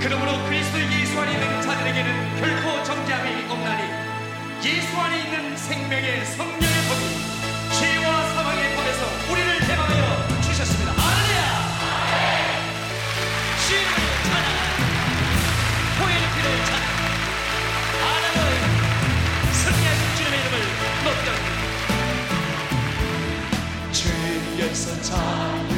그러므로 그리스도 예수 안에 있는 자들에게는 결코 정죄함이 없나니 예수 안에 있는 생명의 성령의 법이 죄와 사망의 법에서 우리를 해방하여 주셨습니다. 할렐루야! 주님을 찬양하라. 보혈의 피로 찬양하라. 하나님 승리하신 주님의 이름을 높여 죄에서 자유